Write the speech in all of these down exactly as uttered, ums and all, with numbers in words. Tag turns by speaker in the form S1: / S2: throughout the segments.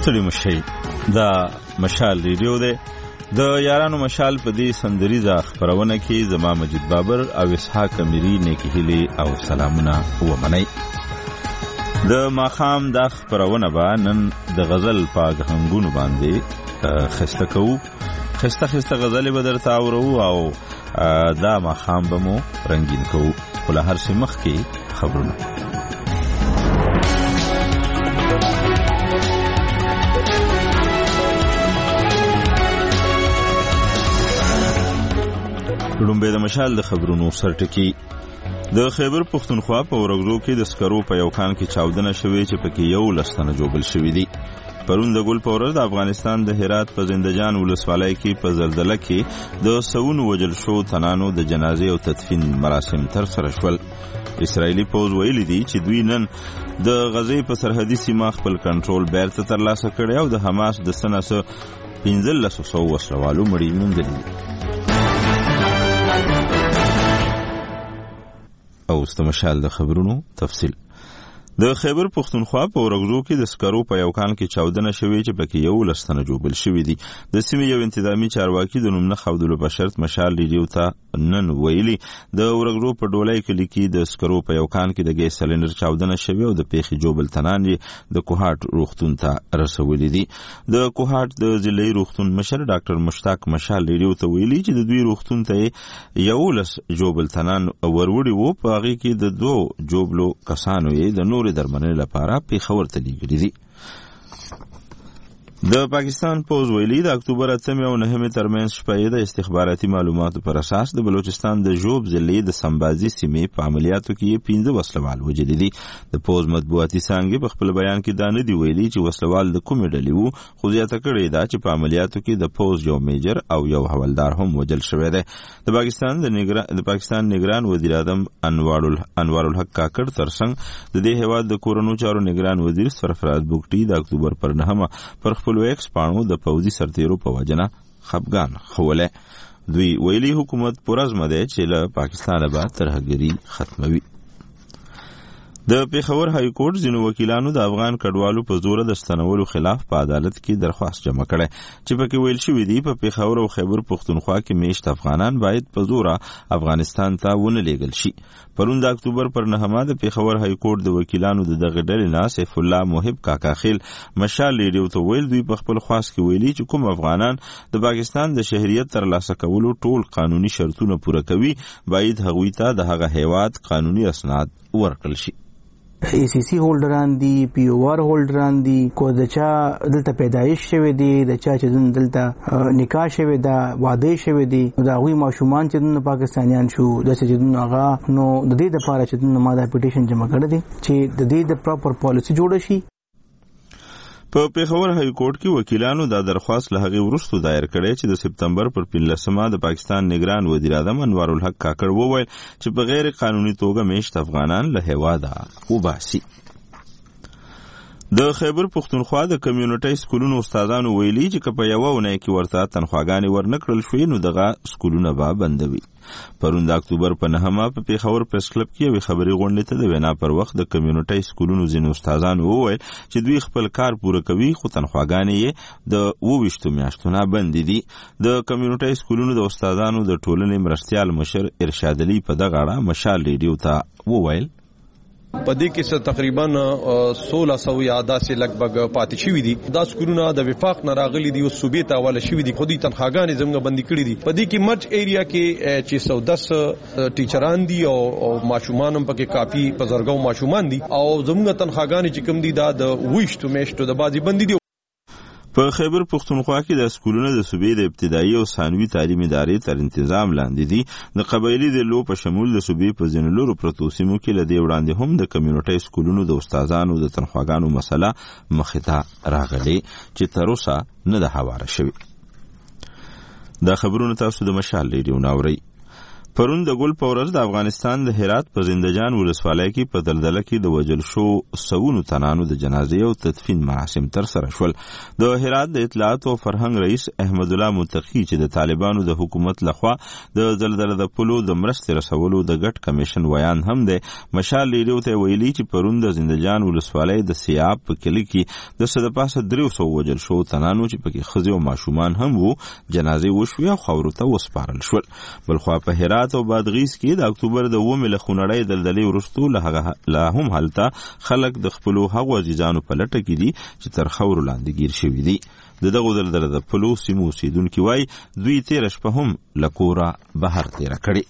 S1: ستړي مشي دا مشال ریډیو دی د یارانو مشال په دې سندریزه خبرونه کې زما مجید بابر او اسحاق امیری نیکی هیلي او سلامونه ومنئ. د ماخام دا خبرونه به نن د غزل په غهنګونو باندې خسته کوو، خسته خسته غزلې به درته اورو او دا ماخام به مو رنګین کوو. خو له هر څه مخکې خبرونه. لومبه د مشال د خبرونو سرټکی. د خیبر پښتونخوا په ورغزو کې د سکرو په یو کان کې چاودنه شوې چې پکې یو لستنه جوړل شوې دي. پرون د ګل پورز د افغانستان د هرات په زندجان ولسوالۍ کې په زلزلہ کې د سون وجل شو تنانو د جنازې او تدفین مراسم تر سره شول. اسرائیلی پوز ویلي دي چې دوی نن د غزې په سرحدي سیمه خپل کنټرول بیرته ترلاسه کړی او د حماس د سناسه پنځلس سوه وسلوالو مړي موندلي دي. او استمشال د خبرونو تفصیل. د خیبر پښتونخوا په ورغزو کې د سکرو په یو کان کې چاودنه شوې چې پکې یو لستنه جوړل شوې دي. د سیمې یو انتظامی چارواکي د نوم نه خودلو بشرت مشال ریډیو ته نن ویلي د ورغزو په ډولای کلی کې د سکرو په یو کان کې د ګیس سلندر چاودنه شوې او د پیخي جوبل تنان د کوهاټ روغتون ته رسولې دي. د کوهاټ د ضلعي روغتون مشر ډاکټر مشتاق مشال ریډیو ته ویلي چې د دوی روغتون ته یو لس جوبل تنان وروړي وو، په هغه کې د دوه جوبلو کسانو یې د نور درمنې لپاره پیښور ته لیږلي دي. د پاکستان پوز ویلي د اکتوبر اتمې او نهمې ترمنځ شپې د استخباراتي معلوماتو پر اساس د بلوچستان د ژوب ضلعې د سمبازي سیمې په عملیاتو کې پنځه وسلوال وژلي دي. د پوز مطبوعاتي څانګې په خپل بیان کې دا نه دی ویلي چې وسلوال د کومې ډلې وو، خو زیاته کړې ده چې په عملیاتو کې د پوز یو میجر او یو حوالدار هم وژل شوی دی. د پاکستان د نگران د پاکستان نگران وزیر اعظم انوار انوار الحق کاکړ ترڅنګ د دې هیواد د کورونو چارو نگران وزیر سرفراز بوګټي د اکتوبر پر نهمه پر خپل ایکس پانو د پوځي سرتیرو په وجنه خفګان خوله. دوی ویلي حکومت پرازمه دی چې له پاکستانه به ترهګري ختموي. د پیښور های کورټ ځینو وکیلانو د افغان کډوالو په زور د ستنولو خلاف په عدالت کې درخواست جمع کړی چې پکې ویل شوی دی په پیښور او خیبر پښتونخوا کې میشت افغانان باید په زور افغانستان ته ونه لیږل شي. پرون د اکتوبر پر نهمه د پیښور های کورټ د وکیلانو د دغه ډلې نه سیف الله محب کاکا خیل مشال ریډیو ته ویل دوی په خپل خواست کې ویلي چې کوم افغانان د پاکستان د شهریت ترلاسه کولو ټول قانوني شرطونه پوره کوي باید هغوی ته د هغه هیواد قانوني اسناد ورکړل شي.
S2: ای سی سی هولډران دي، پی او آر هولډران دي، کو د چا دلته پیدایش شوی دی، د چا چې دلته نکاح شوی دا، واده شوی دی، دا غوي ماشومان چې د پاکستانیان شو د چې هغه نو د دې لپاره چې ما دا پټیشن جمع کړی دی چې د دې د پراپر پالیسی جوړ شي.
S1: په پیښور های کورټ کې وکیلانو دا درخواست له هغې وروسته دایر کړی چې د سپتمبر پر پنځلسمه د پاکستان نگران وزیر اعظم انوار الحق کاکړ وویل چې په غیر قانوني توګه میشت افغانان له هیواده وباسي. د خیبر پښتونخوا د کمیونټي سکولونو استادانو ویلي چې که په یوه اونۍ کې ورته تنخواګانې ورنکړل شوې نو دغه سکولونه به بندوي. پرون د اکتوبر په نهمه په پیښور پریس کلب کې یوې خبري غونډې ته د وینا پر وخت د کمیونټي سکولونو ځینو استادانو وویل چې دوی خپل کار پوره کوي خو تنخواګانې یې د اووه ویشتو میاشتو نه بندې دي. د کمیونټي سکولونو د استادانو د ټولنې مرستیال مشر ارشاد علي په دغه اړه مشال ریډیو ته وویل
S3: پدې کې څه تقریبا سولہ سو یا داسې لګبګ پاتې شوي دي. دا سکولونه د وفاق نه راغلي دي او صوبې ته حواله شوي دي، خو دوی تنخواګانې زموږ بندي کړي دي. پدې کې مرچ ایریا کې چې سو دس ټیچران دي او ماشومان هم پکې کافي په زرګو ماشومان دي او زموږ تنخواګانې چې کوم دي دا د ویشتو میاشتو د بازي بندي دي.
S1: په خیبر پښتونخوا کې د سکولونو د صوبې د ابتدایي او ثانوي تعلیم ادارې تر انتظام لاندې دي. د قبایلي ډلو په شمول د صوبې په ځینو لرو پرتو سیمو کې له دې وړاندې هم د کمیونټي سکولونو د استادانو د تنخواګانو مسله مخې ته راغلې چې تر اوسه نه ده هواره شوې. دا خبرونه تاسو د مشال ریډیو نه اورئ. پرون د ګل په ورځ د افغانستان د هرات په زندجان ولسوالۍ کې په دلدله کې د وژل شو سوونو تنانو د جنازې او تدفین مراسم ترسره شول. د هرات د اطلاعات او فرهنګ رئیس احمد الله متقی چې د طالبانو د حکومت لخوا د دلدله د پلو د مرستې رسولو د ګډ کمیشن ویان هم دی، مشال لیډیو ته ویلي چې پرون د زندجان ولسوالۍ د سیاب په کلي کې د څه د پاسه درې سوه وژل شو تنانو چې پکې ښځې او ماشومان هم وو جنازې وشوې او خاورو ته وسپارل شول. بلخوا په هرات او بادغیس کې د اکتوبر د اوومې له خونړۍ دلدلې وروستو لا هم هلته خلک د خپلو هغو عزیزانو په لټه کې دي چې تر خاورو لاندې ګیر شوي دي. د دغو دلدله د پلو سیمو اوسېدونکي وایي دوی تېره شپه هم له کوره بهر تېره کړې.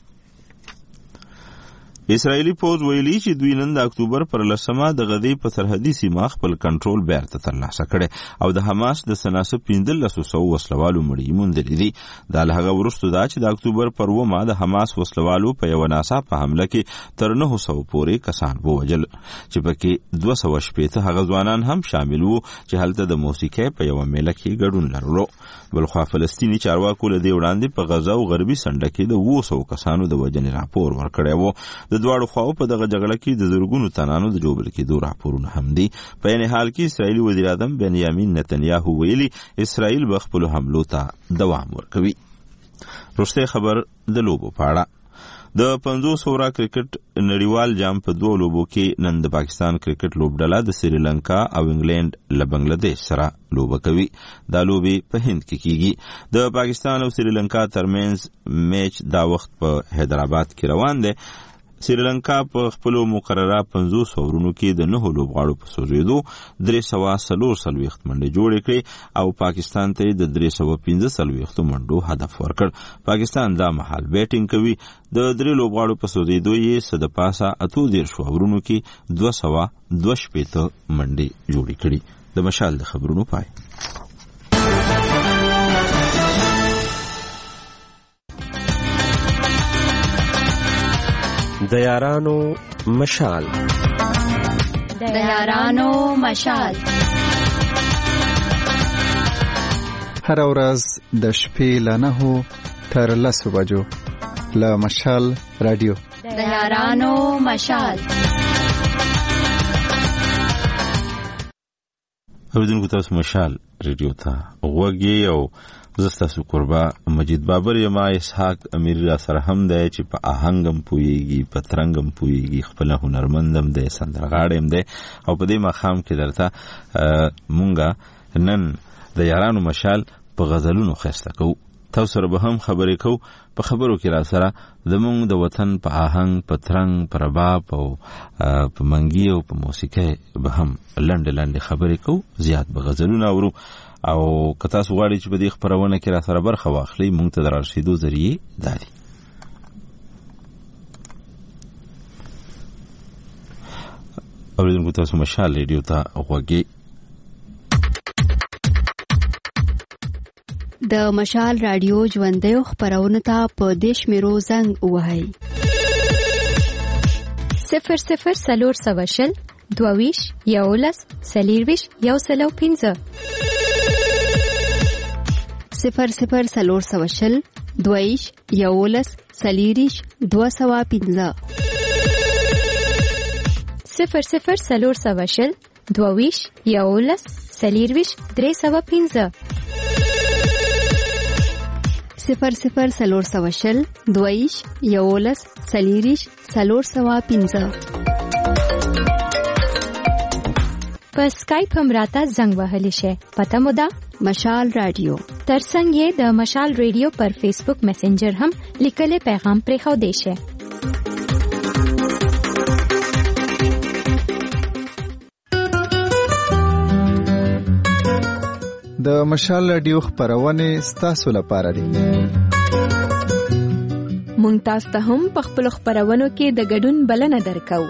S1: اسرائیلي پوځ ویلي چې دوی نن د اکتوبر پر لسمه د غزې په سرحدي سیمه خپل کنټرول بیرته ترلاسه کړی او د حماس د سناسه پنځلسو سوو وسلوالو مړي موندلي دي. دا له هغه وروسته ده چې د اکتوبر پر اوومه د حماس وسلوالو په یوه ناڅاپه حمله کې تر نهو سوو پورې کسان ووژل چې پکې دوه سوه شپېته هغه ځوانان هم شامل وو چې هلته د موسیقۍ په یوه میله کې ګډون لرلو. بلخوا فلسطیني چارواکو له دې وړاندې په غزه او غربي څنډه کې د اووه سوو کسانو د وژنې راپور ورکړی و. د دواړو خواو په دغه جګړه کې د زرګونو تنانو د ژوبل کېدو راپورونه هم دي. په عین حال کې اسرائیلي وزیر اعظم بنیامین نتنیاهو ویلي اسرائیل به خپلو حملو ته دوام ورکوي. وروستی خبر د لوبو په اړه. د پنځوس اورا کرکټ نړیوال جام په دوه لوبو کې نن د پاکستان کرکټ لوبډله د سریلانکا او انګلند له بنگلاديش سره لوبه کوي. دا لوبې په هند کې کیږي. د پاکستان او سریلانکا ترمنځ میچ دا وخت په حیدرآباد کې روان دی. سریلانکا په خپلو مقرره پنځوس اورونو کې د نهو لوبغاړو په سوځېدو درې سوه څلور څلوېښت منډې جوړې کړې او پاکستان ته یې د درې سوه پنځه څلوېښتو منډو هدف ورکړ. پاکستان دا مهال بیټینګ کوي. د درې لوبغاړو په سوځېدو یې څه د پاسه اتو دېرشو اورونو کې دوه سوه دوه شپېته منډې جوړې کړي. د مشال د خبرونو پای.
S4: د یارانو مشال
S5: د یارانو مشال
S6: هر ورځ د شپې له نهو تر لسو بجو له مشال رادیو
S5: د یارانو مشال.
S1: اوریدونکو تاسو مشال رادیو ته غوږ یې او زه ستاسو قربا مجید بابر یما. اسحاق امیر را سره هم دی چې په آهنګم پوهیږي، په ترنګم پوهیږي، خپل هنرمندم دی، سندرغاړی دی او په دې ماښام کې درته مونږه نن د یارانو مشال په غزلونو ښایسته کوو. تاسو سره به هم خبرې کوو. په خبرو کې را سره زمونږ د وطن په آهنګ، په ترنګ، په رباب او په منګي او په موسیقۍ به هم لنډې لنډې خبرې کوو. زیات به غزلونه اورو او که تاسو غواړئ چې په دې خپرونه کې را سره برخه واخلئ موږ ته د رارسېدو ذریعې دا دي. اورېدونکو تاسو مشال ریډیو ته غوږ.
S7: د مشال رادیو ژوندیو خپرونو ته په دې شمیرو زنګ ووهئ:
S8: صفر صفر څلور سوه شل دوه ویشت یولس څلېرویشت یو سل او پنځه
S7: صفر صفر څلور سوه شل دوه ویشت یولس څلېرویشت دوه سوه پنځه
S8: صفر صفر څلور سوه شل دوه ویشت یولس څلېرویشت درې سوه پنځه
S7: صفر صفر څلور سوه شل دوه ویشت یولس څلېرویشت څلور سوه پنځه.
S8: په سکایپ هم راته زنګ وهلی شئ. پته مو ده
S7: مشال رادیو.
S8: ترڅنګ یې د مشال رادیو پر فیسبوک میسنجر هم لیکلي پیغام پرېښودی شئ.
S6: د مشال رادیو خپرونې ستاسو لپاره دي.
S8: مونږ تاسو ته هم په خپل خپرونو کې د ګډون بلنه درکو.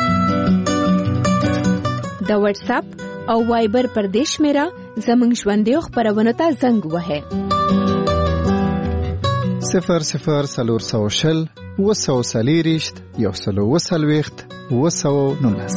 S8: د واتس اپ او وایبر پر دې شمیره زموږ ژوندیو خپرونو ته زنګ ووهئ:
S6: صفر صفر څلور سوه شل اووه سوه څلېرویشت یو سل او اووه څلوېښت اووه سوه نولس.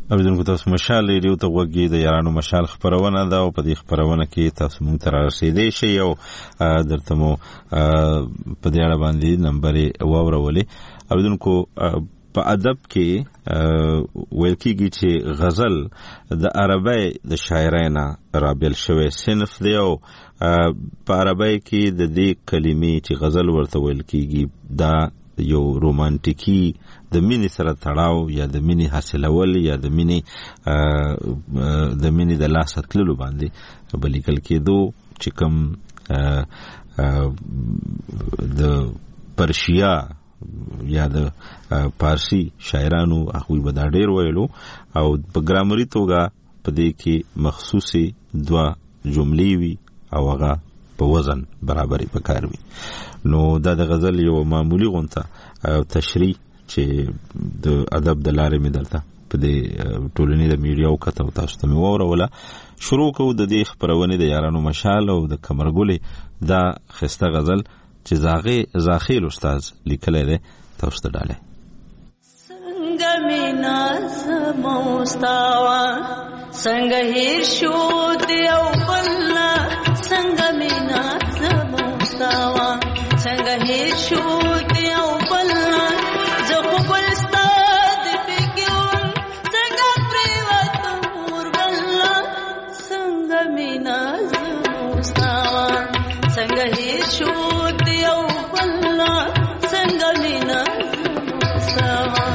S1: اوریدونکو تاسو مشال ریډیو ته وګورئ د یارانو مشال خبرونه ده او په دې خبرونه کې تاسو مونږ ته رسیدئ شئ او درته مو په دې اړه باندې نمبر واورولې. اوریدونکو په ادب کې ویل کېږي چې غزل د عربی د شاعرانو رابل شوی صنف دی او په عربی کې د دې کلمې چې غزل ورته ویل کېږي دا یو رومانټیکي د مینې سره تړاو یا د مینې حاصلول یا د مینې د مینې د لاس تللو باندې بلیکل کېدو چې کوم د پرشیا یا د پارسی شاعرانو هغوی به دا ډېر ویلو او په ګرامري توګه په دې کې مخصوصي دوه جملې وي او هغه په وزن برابرې پکار وي. نو دا د غزل یو معمولی غونته تشریح چې د ادب د لارې مې دلته په دې ټولنې د میډیاو کته تاسو ته مې واوروله. شروع کوو د دې خپرونې د یارانو مشال او د قمرګلې دا ښایسته غزل چې زاغې زاخیل استاد لیکلی دی تاسو ته ډالۍ.
S9: څنګه مې ناز موستاوه څنګه هیر شو د یو بل نه څنګه مې ناز موستاوه څنګه هیر شو د یو بل نه زه خو ګل ستا د فکر وم څنګه پرېوتم وربل نه څنګه مې ناز موستاوه څنګه هیر شو د یو بل نه څنګه مې ناز موستاوه.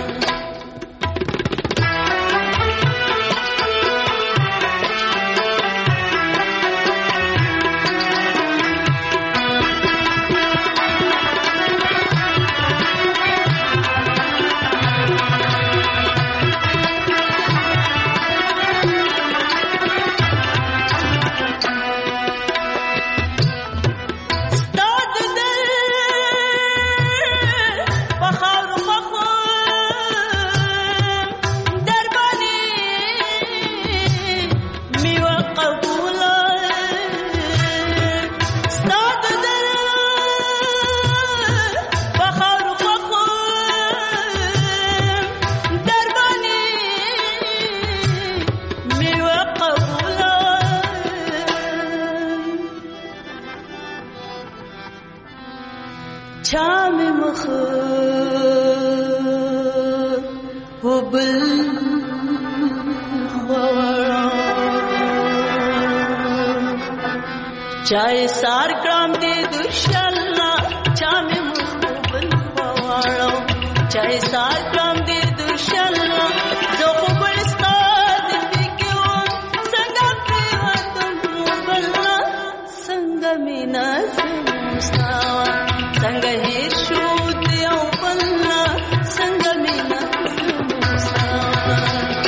S9: چای سار کرام دې دوشلا چا مې مخبل پواړو چای سار کرام دې دوشلا زه خو بل ستاد فکر څنګه پریوتم بل څنګه مې ناز موستاوه څنګه هیر شو دې او بل څنګه مې ناز موستاوه.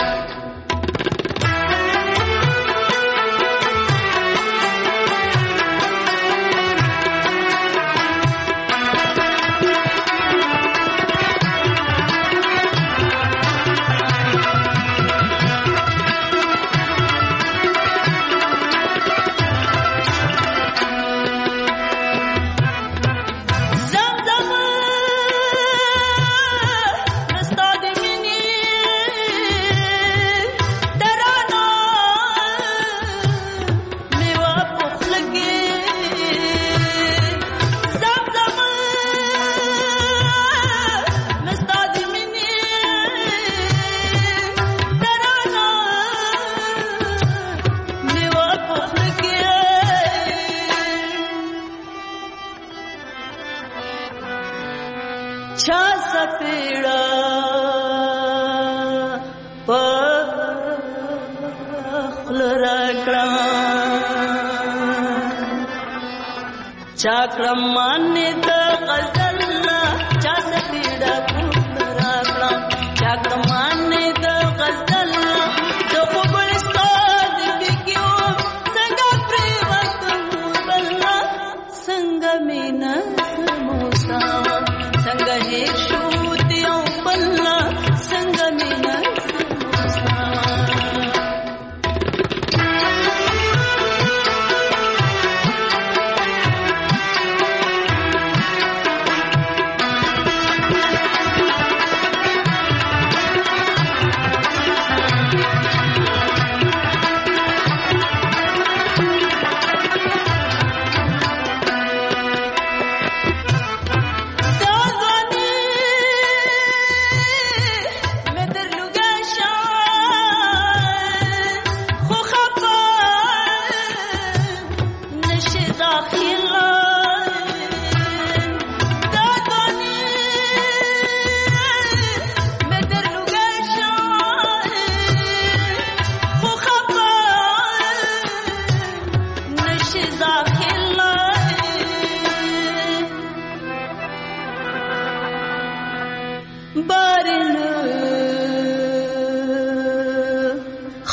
S9: چاکرم مانے دا غزل چا سپیڑا پھول راکلا چاکرم مانے دا غزل دو خوبل استاد بکیو سنگا پریوت موبلا سنگا مینا موساوا سنگا ہی شوتیوں بلا سنگا مینا موساوا.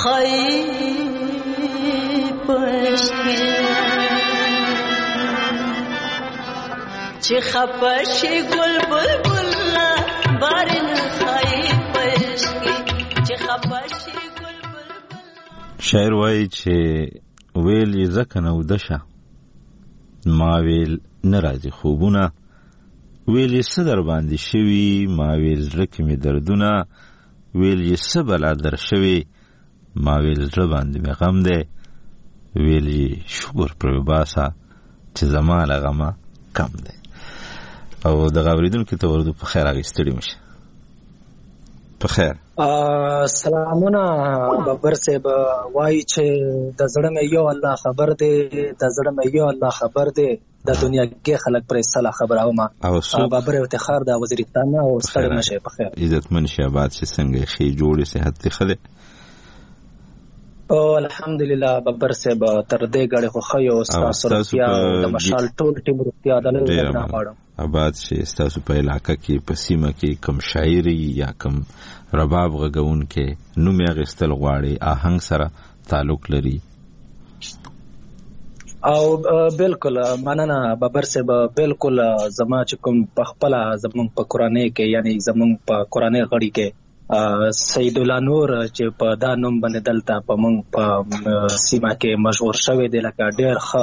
S9: خای پشکی چې خپشي ګل بلبل بارن خای پشکی چې خپشي ګل بلبل.
S1: شاعر وایي چې ویل یې ځکه نو دشه ما ویل نه راځي خوبونه، ویل یې څه در باندې شوي، ما ویل زړه کې مې دردونه، ویل یې څه بلا در شوي، ما ویل زړه باندې مې غم دی، ویل یې شکر پرې باسه چې زما له غمه کم دی. او دغه اورېدونکي ته ورودو په خیر اخیستلي مشه. په خیر
S10: سلامونه بابر صاحب، وایي چې د زړه مې یو الله خبر دی، د زړه مې یو الله خبر دی، د دنیا کې خلک پرې صلاح خبر او ما بابر افتخار د وزیرستان او ستړي نشه. په خیر
S1: عزتمن شه آباد چې څنګه خې جوړې صحت ته خله.
S10: او الحمدلله بابر صاحب تر دې غړي خو خيو تاسو روغتیا د مشال ټول ټیم روغتیا د لږه نه غواړم.
S1: آباد چې تاسو په علاقې کې په سیمه کې کم شاعري یا کم رباب غږون کې نوم یې غستل غواړي آهنګ سره تعلق لري.
S10: او بالکل مننه بابر صاحب، بالکل زما چې کوم په خپل زمون په قرآني کې یعنی زمون په قرآني غړي کې سید الله نور چې په دا نوم باندې دلته په مونږ په سیمه کې مشهور شوی دی، لکه ډېر ښه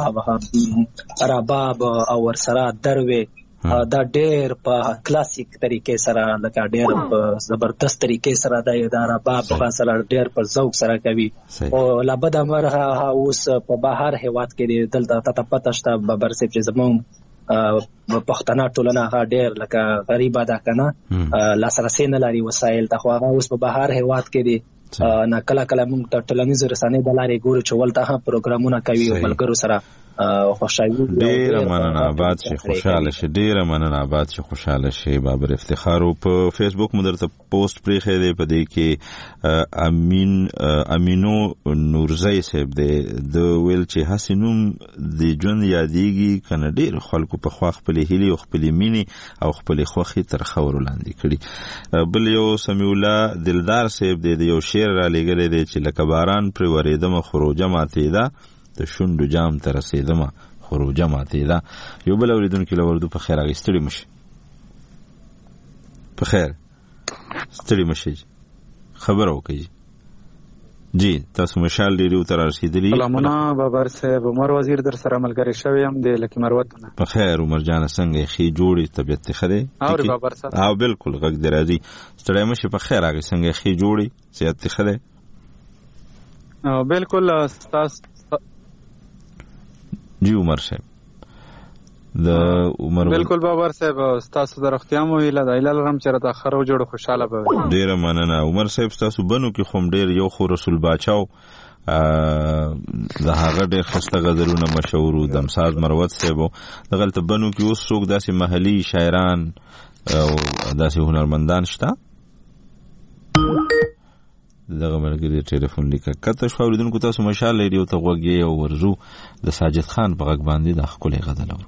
S10: رباب او ورسره دروي دا ډېر په کلاسیک طریقې سره لکه ډېر په زبردست طریقې سره دا رباب سره ډېر په ذوق سره کوي. او لابد امرها اوس په بهر هیواد کې دلته ته پته شته بابر صاحب چې زموږ پښتنه ټولنه هغه ډېر لکه غریبه ده که نه، لاسرسی نه لري وسایل ته، خو هغه اوس په بهر هیواد کې دي. نه کله کله موږ ته ټولنیزو رسنۍ د لارې ګورو چې ولته هم پروګرامونه کوي او ملګرو سره خوشحالي.
S1: ډېره مننه آباد شي، خوشحاله شي. ډېره مننه آباد شي، خوشحاله شي. بابر افتخار په فیسبوک مو درته پوسټ پرېښی دی، په دې کې امین امینو نورزی صاحب دی، د ویل چې هسې نوم د ژوند یادېږي که نه ډېر خلکو پخوا خپلې هیلې او خپلې مینې او خپلې خوښې تر خاورو لاندې کړي. بل یو سمیع الله دلدار صاحب دی، د یو شعر را لېږلی دی چې لکه باران پرې ورېدمه خروجه ماتېده، د شونډو جام ته رسېدمه خروجه ماتېده. یو بل اورېدونکي له وردو په خیر اخیستلي مشي. په خیر ستړي مشي، خبره وکړئ. جی تاسو مشال ډیریو ته رسیدلی.
S11: سلامونه بابر صاحب، عمر وزیر در سره ملګری شوی یم د لکی مروت نه.
S1: په خیر عمر جان څنګه خې جوړي طبيعت ته خره؟
S11: او بابر صاحب
S1: او بالکل غږ درازي ستړي مشي. په خیر هغه څنګه خې جوړي صحت ته خره؟
S11: او بالکل تاسو
S1: جی عمر صاحب د عمر
S11: بالکل بابر صاحب تاسو د روغتیا مو ویل د ایلل رم چر د خرو جوړ خوشاله به.
S1: ډیر مننه عمر صاحب، تاسو بنو کې خوم ډیر یو خو رسول باچاو د هغه ډیر خسته غزلونه مشهور دمساز مروت صاحب دغلت بنو کې اوس څوک داسې محلي شاعران او داسې هنرمندان شته؟ دغه ملګری ټلیفون لیکه کته شو اوریدونکو تاسو ماشاءالله ډیو ته غوږی او ورزو د ساجد خان په غږ باندې د خپل غزل اورو.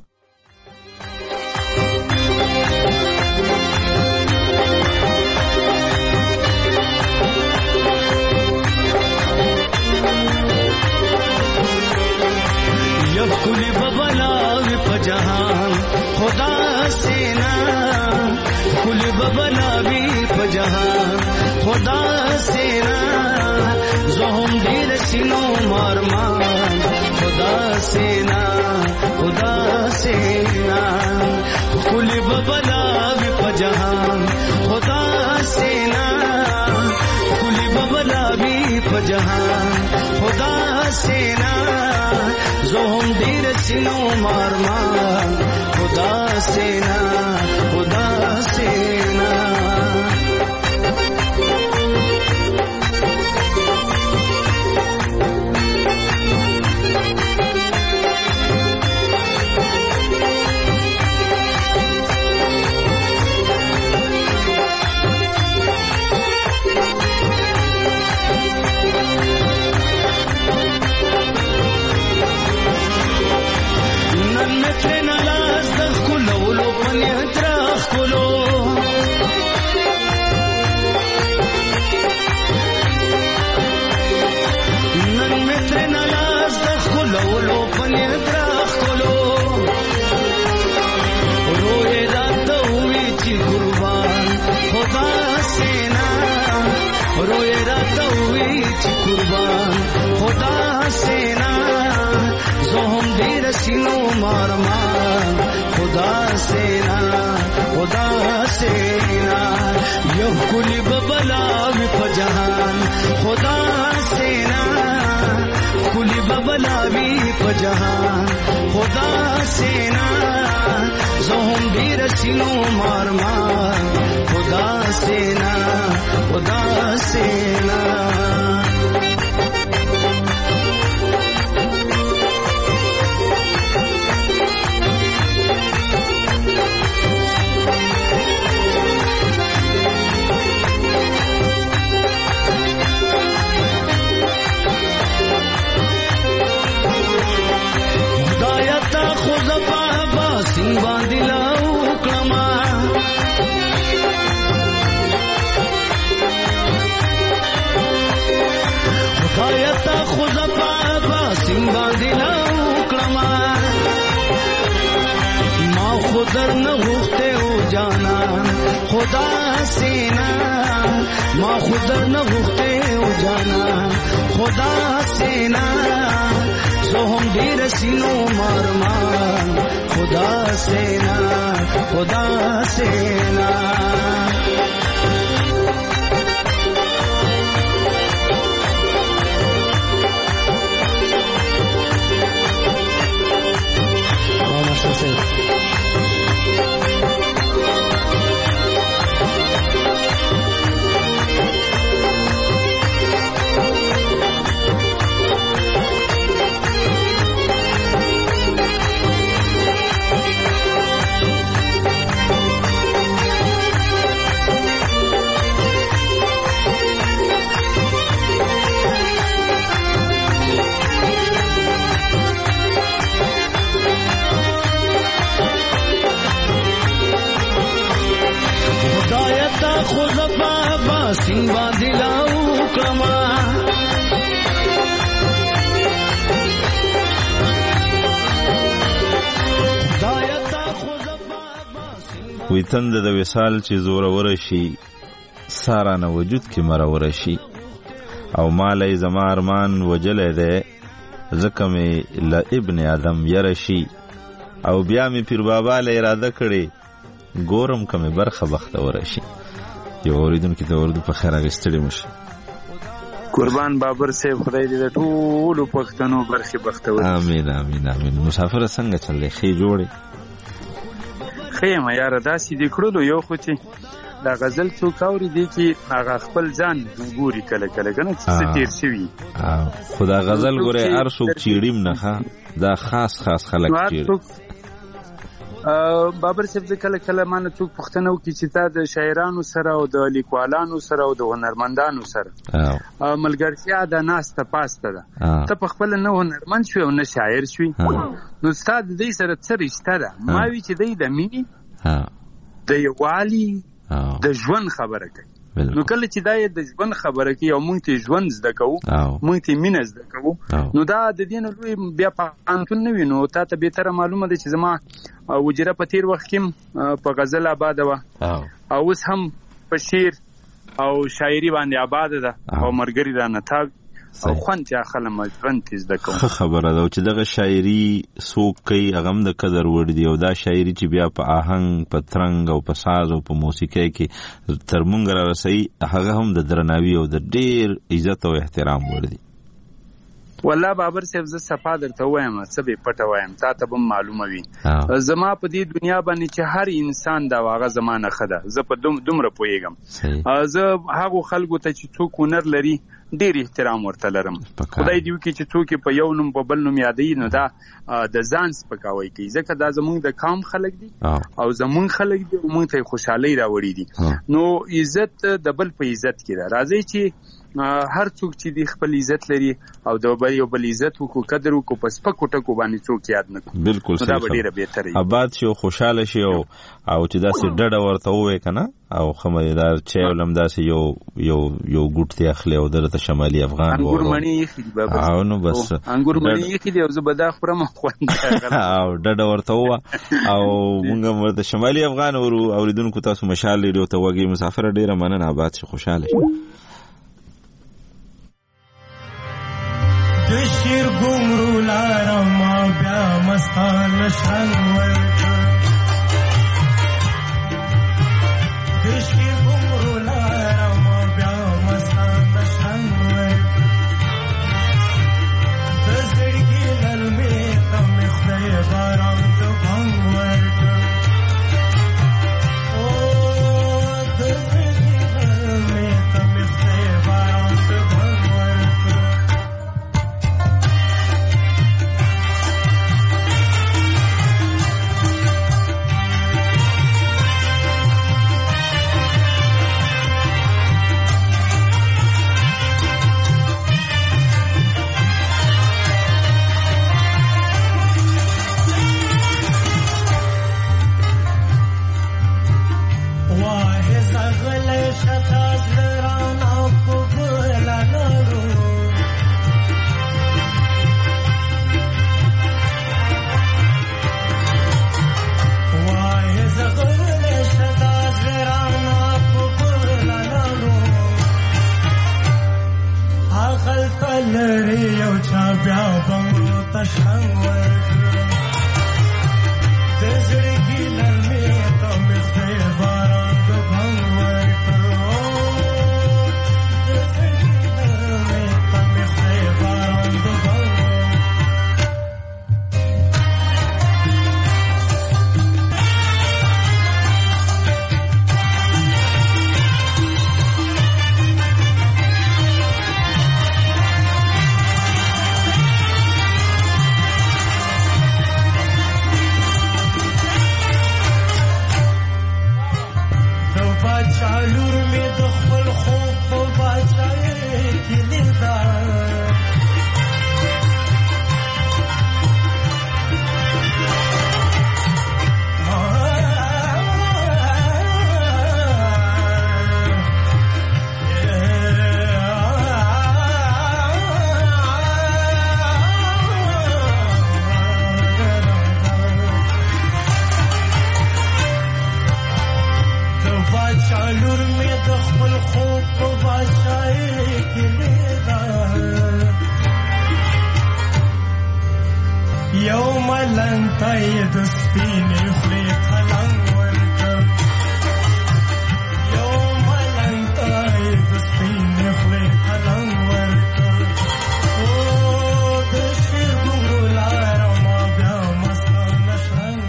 S12: یب کلی ببلاوی پا جہان خدا سینا، کلی ببلاوی پا جہان خدا سینا، زہم دیر سینو مارمان خدا سینا خدا سینا، کلی ببلاوی پا جہان خدا سینا، کلی ببلاوی پا جہان خدا سینا، زہم دیر سینو مارمان خدا سینا خدا سینا. راته وی چې قربان خدا سینا زه هم ډېر سینو مارمان خدا سینا خدا سینا یو کلی ببلاوی په جهان خدا سینا کلی ببلاوی په جهان خدا سینا زه هم ډېر سینو مارمان خدا سینا خدا سینا باندې لاو کلمه خدایتا خدا پاپا سین باندې لاو کلمه ما خودر نه غوښته او جانا خدا سینا ما خودر نه غوښته او جانا خدا سینا زه هم ډېر سینو مارمان خدا سینا خدا سینا خود بابا سین باندې لاو کما
S1: وی تند د وصال چې زور ورشي سارانه وجود کې مر ورشي او مالای زما ارمان وجلې ده زکه مې ل ابن ادم يرشي او بیا مې پیر بابا له اراده کړې ګورم کومه برخه بخته ورشي یو اوریدونکو ته ورته په خیر غستړي مشه
S13: قربان بابر صاحب خدای دې ټول پښتنو برخه بخته ورشي
S1: امين امين امين مسافر څنګه چلې خې جوړې
S13: خیمه یار داسې د کړلو یو خو چې دا غزل څوک اوري دی چې هغه خپل ځان ګوري کله کله کنه چې څه تیر شوی
S1: خدا غزل ګوره هر څوک چیړیم نه دا خاص خاص خلک چیړي
S13: بابر صاحب کله کله مانه څوک پښتنو کې چې تا د شاعرانو سره او د لیکوالانو سره او د هنرمندانو سره ملګرتیا د ناس ته پاسته ده ته په خپل نه هنرمند شوی او نه شاعر شوی نو ستاد دې سره څه رشتہ ده ما وی چې دې د مینې د یووالي د ژوند خبره کوي نو کله چې دا د ژوند خبره کوي او مونږ ته ژوند زده کوو مونږ ته مینه زده کوو نو دا د دې نه لوی بیا پانتون نه وینو تا ته به تر معلومه ده چې زما وجره په تیر وخت کې په غزل آباد و او اوس هم په شعر او شاعري باندې آباد ده او مرګري دا نه تا او خوان چې خلک ژوند تیز د کوم
S1: خبره ده چې دغه شاعري څوک کوي هغه هم د قدر وړ دی او دا شاعري چې بیا په آهنګ په ترنګ او په ساز او په موسیقۍ کې تر مونږ را رسي هغه هم د درناوي او د ډیر عزت او احترام وړ دی
S13: والله بابر صاحب ز صفا درته وایم څه به پټ وایم تا ته به معلومه وي زما په دې دنیا باندې چې هر انسان دا واغه زمانه خده زه په دوم دومره پويګم زه هغه خلکو ته چې څوک هنر لري ډیر احترام ورته لرم خدای دې وکړي چې څوک په یو نوم په بل نوم یادې نو دا د ځان سپکاوي کوي ځکه دا زمونږ د قوم خلک دي او زمونږ خلک دي موږ ته خوشحالي راوړي دي نو عزت د بل په عزت کې راځي چې هر څوک چې د خپل عزت لري او د بل یو بل عزت وکړو قدر وکړو پس پکو ټکو باندې څوک یاد نه کوي
S1: بالکل صحیح
S13: دا ډیره بهتره
S1: آباد شي او خوشاله شي او او چې داسې ډډه ورته وې کنه او خمريدار چې ولم داسې یو یو یو ګټ ته اخلي او درته شمالي افغان
S13: وو انګور منی یخي بابا
S1: او نو بس
S13: انګور منی یخي دی او زبدا خورم خوند
S1: او ډډه ورته و او موږ ورته شمالي افغان ورو اوریدونکو تاسو مشال لري او ته وګي مسافر ډیره مننه آباد شي خوشاله شي
S14: شیر ګمرو لاره ما بیا مستانه شان ورکړ د شیر ګمرو لاره ما بیا مستانه شان ورکړ د زړګي للمې ته مې خدای باران د بنګ ورکړ او د زړګي للمې ته مې خدای باران د بنګ ورکړ لري یو چا بیا بنګلو ته شان ورکړ د زړګي لرمې ته مې خدای باران د بنګ ورکړ د زړګي لرمې ته مې خدای باران د بنګ چالور می د خپل خوب په باچای کې لیدا چالور می د خپل خوب په باچای کې لیدا یو ملنګ ته د سپینې خولې قلم ورکړ یو ملنګ ته د سپینې خولې قلم ورکړ او د شیر ګمرو لاره ما بیا مستانه شان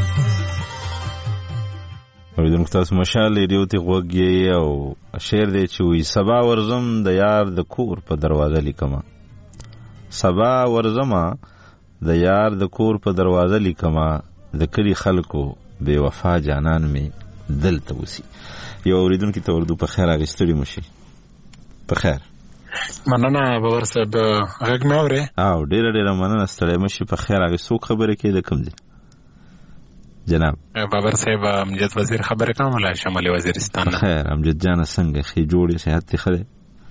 S1: اوریدونکو تاسو مشال ریډیو ته غوږی او شعر دی چې وی سبا ورزم د یار د کور په دروازه لیکما سبا ورزما د یار د کور په دروازه لیکما د کلی خلکو بے وفا جانان می دل ته وسی یو اوریدونکو ته اردو په خیر اغستړي مشي په خیر
S15: مننه باور صاحب غږ مې اوري
S1: او ډیر ډیر مننه ستړي مشي په خیر اغستو خبره کې د کم دي جناب
S15: بابر صاحب امجد وزیر خبره کوم ولا شمالي وزیرستان
S1: خیر امجد جان څنګه خې جوړې صحت خره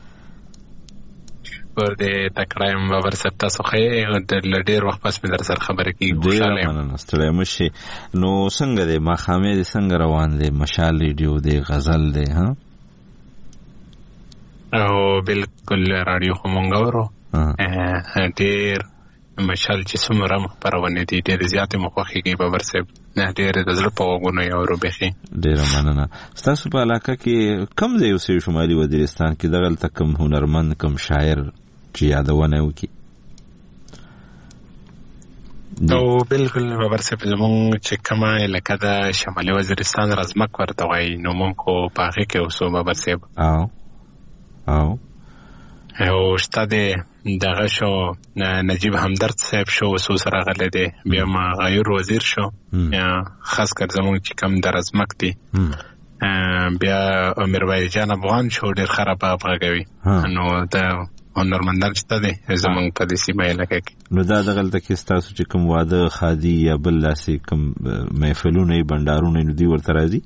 S15: ور دې تکرایم بابر صاحب تاسو خې د ډېر وخت پس په در سره خبره کې خوشاله یم
S1: نن ستړی مشي نو څنګه دې ما خامې دې څنګه روان دي مشال ریډیو دې غزل دې ها
S15: او بالکل رادیو خو مونږ ورو ډېر مشال چې څومره خبرونه دي ډېر زیاتې مخوخي کې بابر صاحب نه ډېر د زړه په وګونو یو روبخي
S1: ډېر مننه تاسو په علاقه کې کم ځای اوسئ شمالي وزیرستان کې دغه تکم هنرمند کم شاعر چې یادونه وکي
S15: او بالکل بابر صاحب زمونږ چې کومه علاقه د شمالي وزیرستان رزمک ورته وایي نو مونږ خو په هغې کې اوسو بابر صاحب
S1: او او
S15: او شته دی دغه شو نجیب همدرد صاحب شو وسو سره غلی دی بیا ما غیر وزیر شو یا خاص کر زمونږ چې کم در ازمک دی بیا میرویس جان افغان شو ډېر خراب غږوي نو د هنرمندان شته دی زمونږ په دې سیمه علاقه کې
S1: نو دا دغلته کې ستاسو چې کوم واده خادي یا بل داسې کوم محفلونه بنډارونه نو دی ورته راځي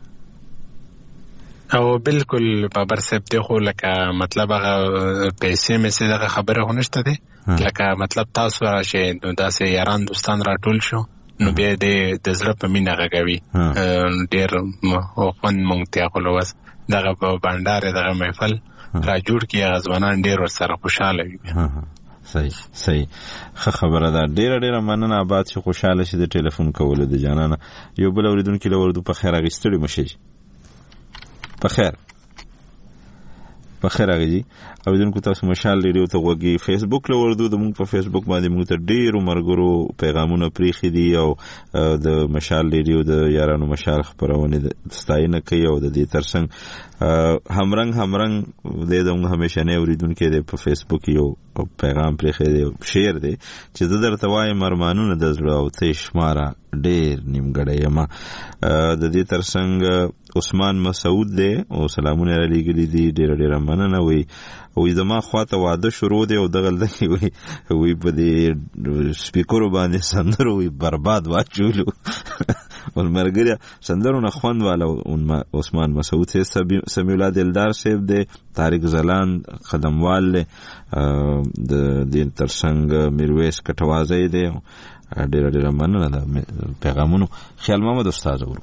S15: او بالکل بابر صاحب دی خو لکه مطلب هغه پیسې مې سي دغه خبره خو نشته دی لکه مطلب تاسو راشئ نو داسې یاران دوستان راټول شو نو بیا د زړه په مینه غږوي ډېر خوند مونږ ته خلوص دغه بنډار دغه محفل را جوړ کړي هغه ځوانان ډېر ورسره خوشاله وي
S1: صحیح صحیح ښه خبره ده. ډیره ډیره مننه. آباد شي، خوشاله شي د ټلیفون کولو د جانانه. یو بل اوریدونکي له وردو په خیر اغېستړي مشي. په خیر په خیر اغېږي اوریدونکو تاسو مشال ریډیو ته وګورئ. فیسبوک له وردو د موږ په فیسبوک باندې موږ ته ډیرو مرګرو پیغامونه پریخي دي او د مشال ریډیو د یارانو مشال خبرونه ستاینه کوي او د دې ترڅنګ همرنګ همرنګ د دوه همیشنه اوریدونکو د په فیسبوک یو پیغام پریخي دی، شیر دی چې د درته وایم مرمانونه د زړه او ته شماره ډیر نیمګړی یم. د دې ترڅنګ عثمان مسعود دی او سلامونه را لېږلي دي، ډیره ډیره مننه. وي وي زما خواته واده شروع دی او دغه لدی وي وي په دې سپیکرو باندې سندرو وي برباد واچولو ولمرګریا سندرو نه خوند والا عثمان مسعود سے سمیع الله دلدار صاحب دی، طارق زلان خدموال د دې ترڅنګ میرویس کټوازی دی. ډیره ډیره مننه د پیغامونو. خیال محمد استاد ورو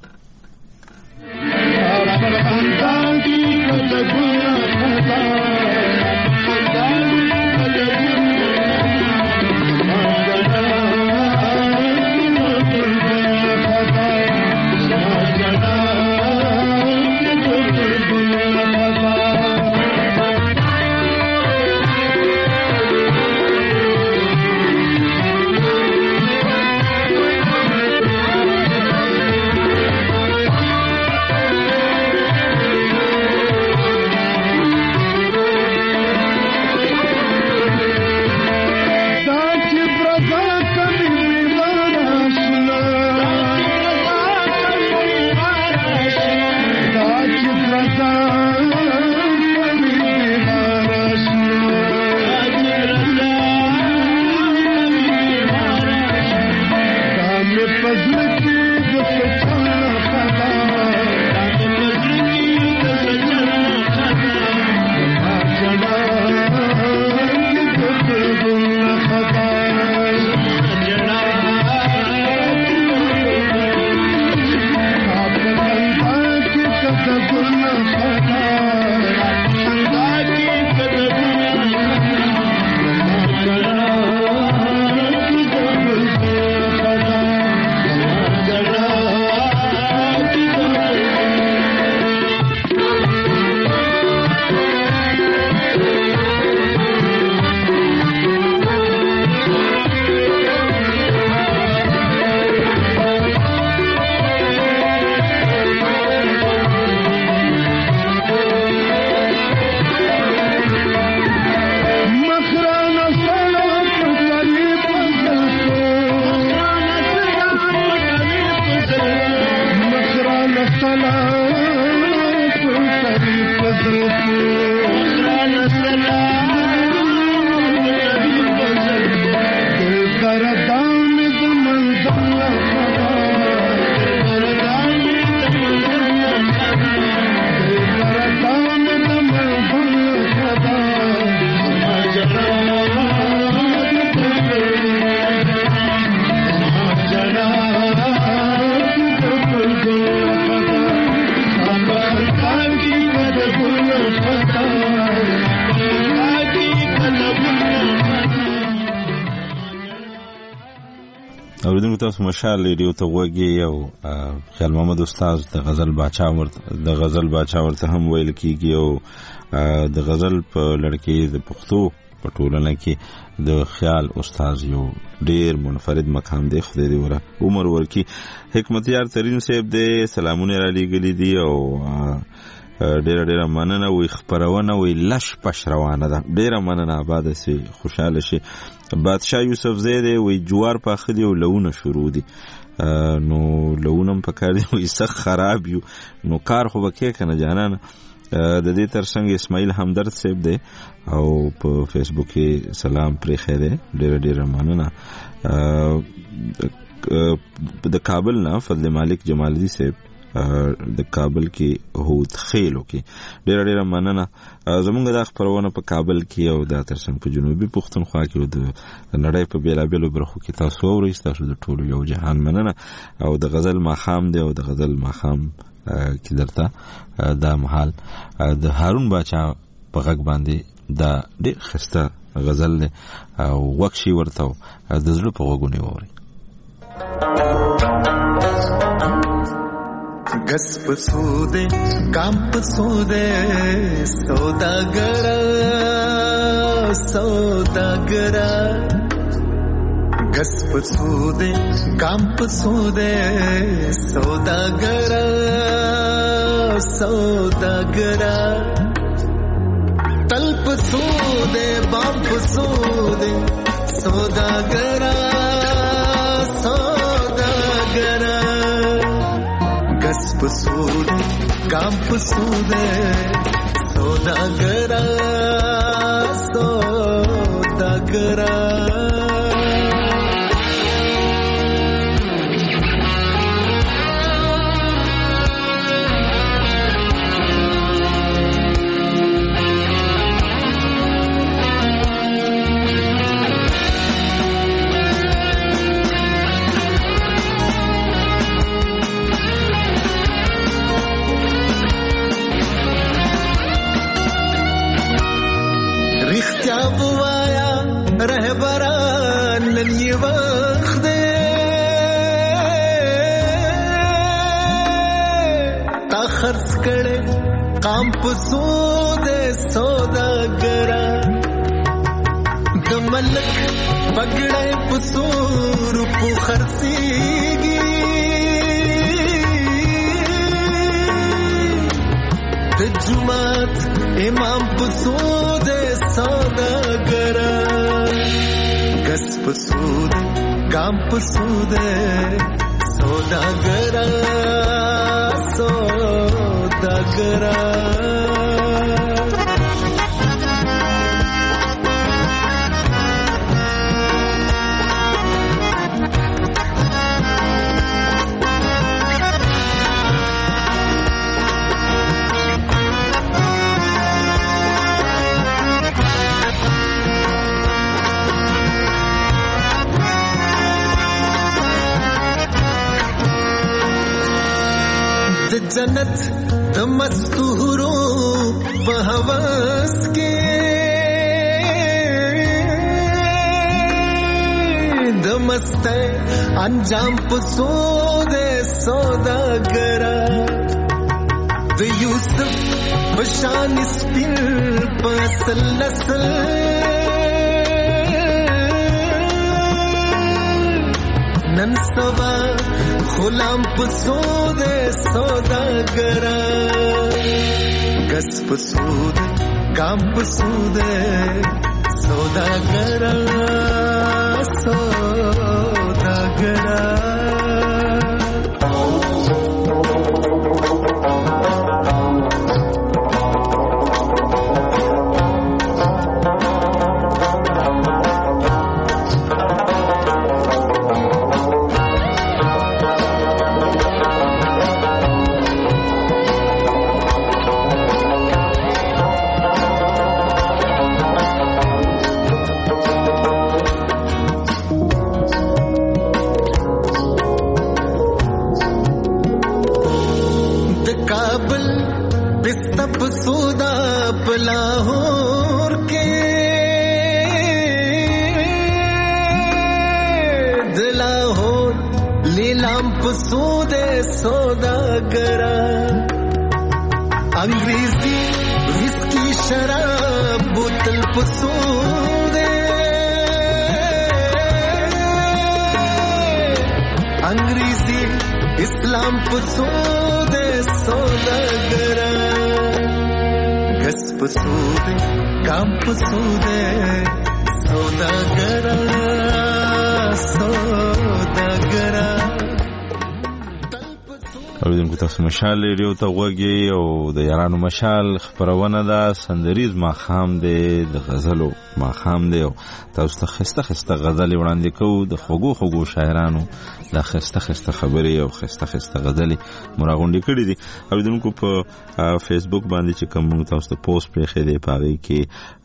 S1: تاسو مشال ریډیو ته وګورئ. او خیال محمد استاد د غزل باچا ورته د غزل باچا ورته هم ویل کیږي او د غزل په لړکې د پښتو په ټولنه کې د خیال استاد یو ډیر منفرد مقام دی. خدای دې وره عمر ورکی. حکمتیار ترین صاحب دې سلامونه را لېږلي دي او ډیره ډیره مننه. وي خبرونه وي لش پش روانه ده. ډیره مننه. آباد سي، خوشاله شي. بادشاہ یوسف زیده وی جوار پاخه دی او لونه شروع دی. نو لونم پکار دی وی سخ خراب یو نو کار خو بکې کنه جانانه. د دې ترڅنګ اسماعیل همدرد صاحب دی او په فیسبوک کې سلام پرې خیره. ډیره ډیره مننه. د کابل نه فضل مالک جمالدی صاحب د کابل کې هوت خېلو کې ډېر ډېر مننه. زمونږ د خبرونه په کابل کې او د ترڅنګ په جنوبي پښتونخوا کې د نړۍ په بیلابېلو برخو کې تاسو اورئ. تاسو د ټولو یو جهان مننه. او د غزل ماښام دی او د غزل ماښام کې درته دا محال د هارون باچا په غږ باندې دا ډېر ښایسته غزل دی او وکشي ورته د زړه په غوږونه ووري.
S12: گس پسودے کام پسودے سوداگرا سوداگرا گس پسودے کام پسودے سوداگرا سوداگرا تل پسودے بام پسودے سوداگرا سوداگرا گس پسودے کام پسودے سوداگرا سوداگرا رهبران نن یې وخت دی تا خرڅ کړې قام په سود سوداګرا د ملک پګړې په سور په خرڅيږي د جمعات امام په سود سوداګرا گس پسودے کام پسودے سوداگرا سوداگرا جنت د مستورو په هوس کې د مسته انجام په سود سوداګرا د یوسف بشان سپین په سلسل نن سبا غلام پسود سوداگرا گس پسود کام پسود سوداگرا سوداگرا लाहौर के दिलाहौर लीलाम पसूदे सौदागरा अंग्रेजी विस्की शराब बोतल पसूदे अंग्रेजी इस्लाम पसूदे सौदागरा गस पसूदे काम पसूदे सौदागरा सौदागरा.
S1: اوریدونکو تاسو مشال ریډیو ته غوږی او د یارانو مشال خبرونه ده سندریز ماخام دی د غزلو ماخام دی او تاسو ته خسته خسته غزل وړاندې کوو د خوګو خوګو شاعرانو د خسته خسته خبرې او خسته خسته غزلې مراغونډې کړې دي. اوریدونکو په فیسبوک باندې چې کوم تاسو ته پوسټ پرې دی پاره کې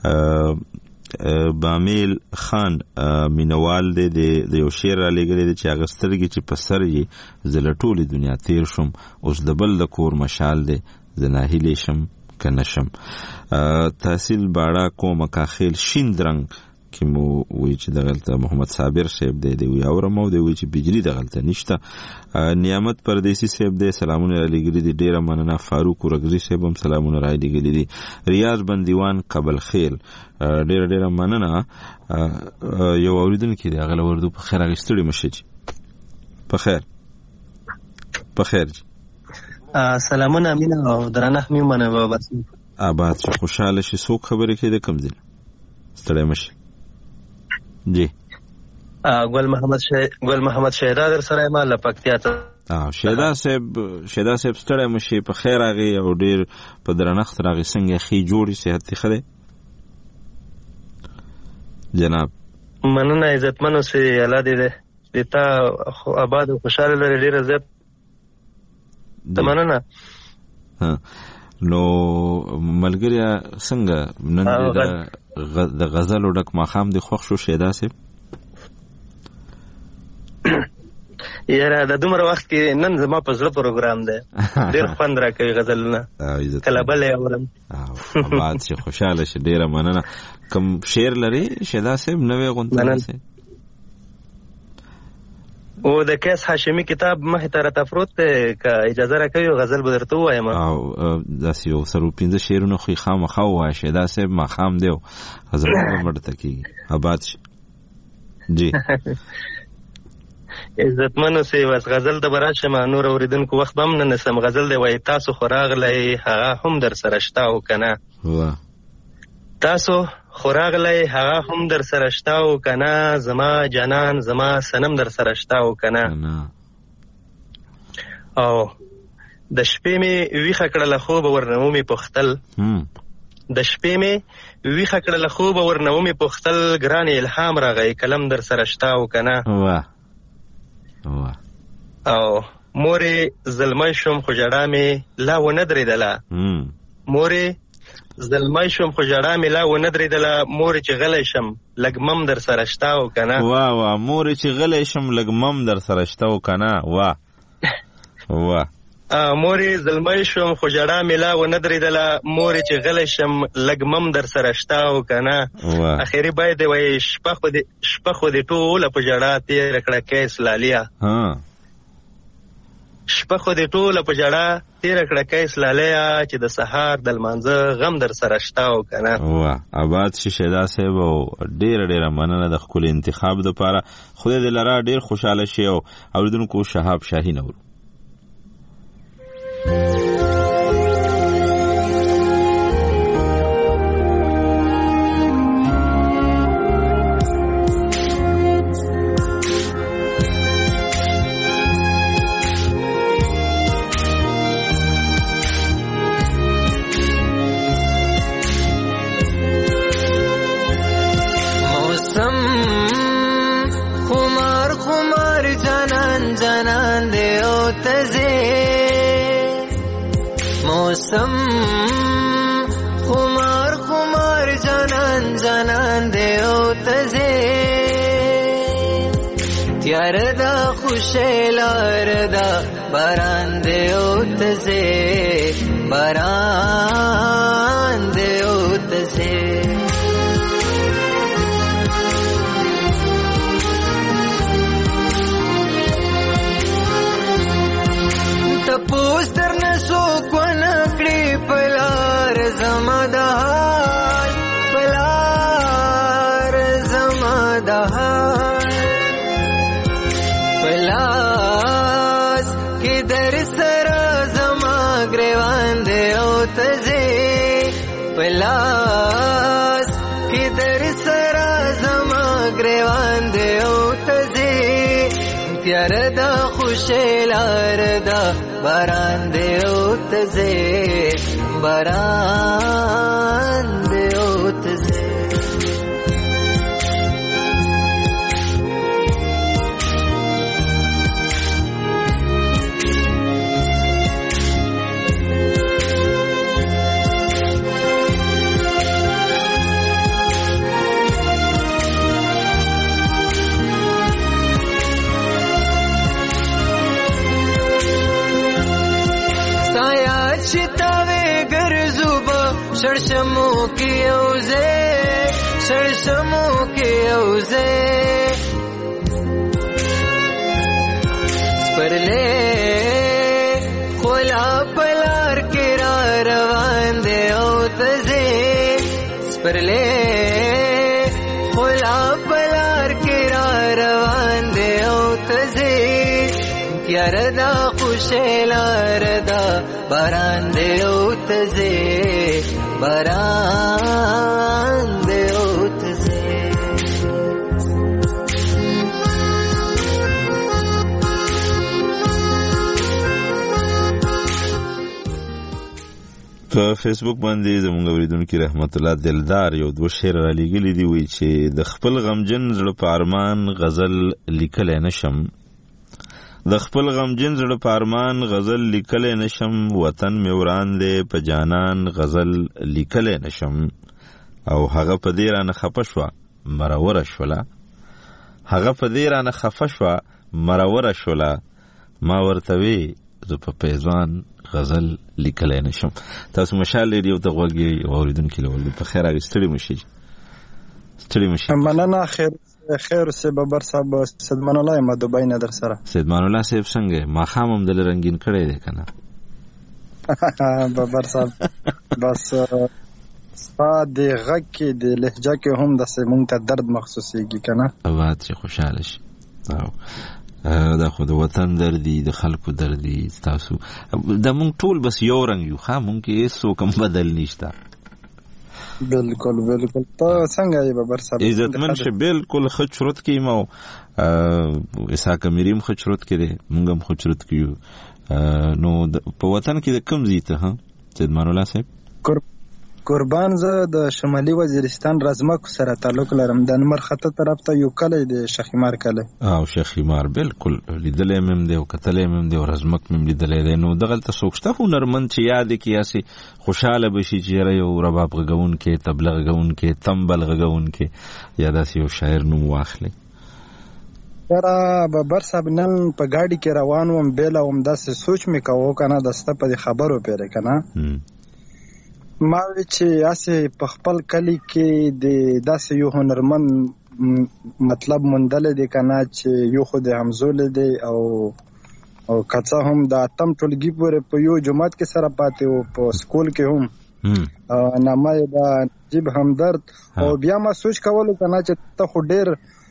S1: بامیل خان مینوال دی د یو شعر را لګلې دی چې هغه سترګې چې په سر یې زه له ټولې دنیا تیر شم اوس د بل د کور مشال دی زه ناهیلې شم کنشم. تحصیل باړه کومه کاخیل شین رنگ کې مو وی چې دغلته محمد صابر صاحب دی دی وی اورم او دی وی چې بجلی دغلته نشته. نعمت پردیسی صاحب دی سلامونه علی ګری دی ډیره مننه. فاروق ورغزی صاحب هم سلامونه را علی ګری دی. ریاض بندیوان قبل خیل ډیره ډیره مننه. یو اوریدونکو دی هغه وردو په خیر غستړي مشه چې په خیر په خیر
S16: سلامونه امینه او درنه مې منه بس
S1: آباد شي خوشاله شي. څوک خبرې کوي د کم ځای ستړی مشه جی
S16: ګل محمد شه ګل محمد شهدا در سره ما لپکتیا ته
S1: اه شهدا صاحب شهدا صاحب ستړی مشه په خیر راغی او ډیر په درنښت راغی. څنګه خې جوړی صحت خره جناب
S16: مننه عزتمنو سي الله دې دې تا آباد او خوشاله لري ډیر عزت مننه.
S1: ها نو ملګریا څنګه نن د غزل ډک ماخام دی خوښ شو شهدا صاحب؟
S16: یاره د دومره وخت کې نن زما په زړه پروګرام دی ډیر خوند راکوي غزلونه کله بل اورم.
S1: آباد شي خوشاله شي ډیره مننه. کوم شعر لري شهدا صاحب نوې غونډه
S16: او د کیس هاشمی کتاب مخ ته راته پروت دی که اجازه راکوي غزل به درته ووایم.
S1: او داسې یو سر پنځه شعرونه خو خامخا ووایه شهدا صاحب ماښام دی او حضرت به مړته کېږي. آباد شي جی
S16: عزتمنو سي بس غزل د براشم نور اوریدونکو وخت به هم نه نسم. غزل دی وایي تاسو خو راغلی هغه هم در سره شته او که نه تاسو خو راغلی هغه هم در سره شته او که نه زما جانان زما صنم در سره شته او که نه او د شپې مې ویښه کړله خوبه ورنه ومې پوښتل د شپې مې ویښه کړله خوبه ورنه ومې پوښتل ګران الهام راغی قلم در سره شته او که نه او مورې زلمی شوم خو ژړا مې لا ونه درېدله مورې زلمی شوم خو ژړا مې لا ونه درېدله مورې چې غلی شم لږ مم در سره شته او که نه
S1: وا وا مورې چې غلی شم لږ مم در سره شته او که نه وا وا
S16: مورې زلمی شوم خو ژړا مې لا ونه درېدله مورې چې غلی شم لږ مم در سره شته او که نه اخري باید دی وایي شپه خو دې شپه خو دې ټوله په ژړا تېره کړه کیس لالیا شپه خو دې ټوله په ژړا تېره کړه کیس لالیا چې د سهار د لمانځه غم در سره شته او که نه.
S1: وا آباد شي شهدا صاحب او ډېره ډېره مننه د ښکلي انتخاب دپاره. خدای دې لره ډېر خوشحاله شي او اورېدونکو شهاب شاهین اورو.
S17: موسم خمار خمار جانان جانان دے او تزے تیار دا خوشیلار دا باران دے او تزے باران دے او تزے تپوس در نسوک ونکڑی پلار زمدہار پلار زمدہار پلاس کی در سرا زما گریوان دے او تزے پلاس کی در سرا زما گریوان دے او تزے تیار دا خوشیلار دا باران دے او تزے باران دے او تزے شتاوے گرزو با شړشمو کې اوزه شړشمو کې اوزه سپرلې خولا پلار کې را روان دی او تزه سپرلې خولا پلار کې را روان دی او تزه یاردا خوشاله ردا باران دی او تزه باران دی او تزه
S1: په فیسبوک باندې زموږ اوریدونکو رحمت الله دلدار یو دوه شعر را لېږلي دي وایي چې د خپل غمجن زړه په ارمان غزل لیکلی نشم د خپل غمجن زړه په ارمان غزل لیکلی نشم وطن مې وران دی په جانان غزل لیکلی نشم او هغه په دې رانه خفه شوه مروره شوله هغه په دې رانه خفه شوه مروره شوله ما ورته وی زه په پیزوان غزل لیکلی نشم. تاسو مشال ریډیو ته غوږ یې اوریدونکي لول په خیر هغه ستړي مشي ستړي مشي
S18: مننه خیر خیر سه ببر صاحب سیدمان الله ما دوبای نه در سره
S1: سیدمان الله صاحب څنګه ما خامم دل رنگین کړی دی کنه
S18: ببر صاحب بس سپاد غږ کې د لهجه کې هم د سیمون ته درد محسوسيږي کنه
S1: واه چې خوشاله شي او دا خو د وطن دردي د خلکو دردي تاسو د مونږ ټول بس یو رنگ یو ښه مونږ کې هیڅ کوم بدل نشته
S18: بالکل بالکل ته څنګه یې ببر صاحب
S1: عزتمن شه بالکل خچرت کې مو اساک مریم خچرت کې دي مونږ هم خچرت کیو نو په وطن کې د کم زیته ها سیدمان الله صاحب
S18: قربان زه د شمالي وزیرستان رزمک سره تعلق لرم د نمر خطه طرف ته یو کلی دی شخیمار کلی
S1: او شخیمار بالکل لیدلې مم دی او کتلې مم دی او رزمک مم لیدلې دی نو دغه ته سوچته هنرمند چې یاد کې یاسي خوشاله بشي چې یو رباب غون کې تبلغ غون کې تنبل غون کې یا داسې یو شاعر نو واخلي
S18: را ببر صاحب نن په گاډي کې روان وم بیل او داسې سوچ مې کاوه کنه دسته په خبرو پیره کنه ما وی چې اسه په خپل کلی کې د داسې یو هنرمند مطلب مندل دي کنه چې یو خو د همزول دی او او کڅه هم د اتم ټولګي پورې په یو جماعت کې سره پاتې او په سکول کې هم نامه دا جيب همدرد او بیا ما سوچ کولو کنه چې ته خو ډېر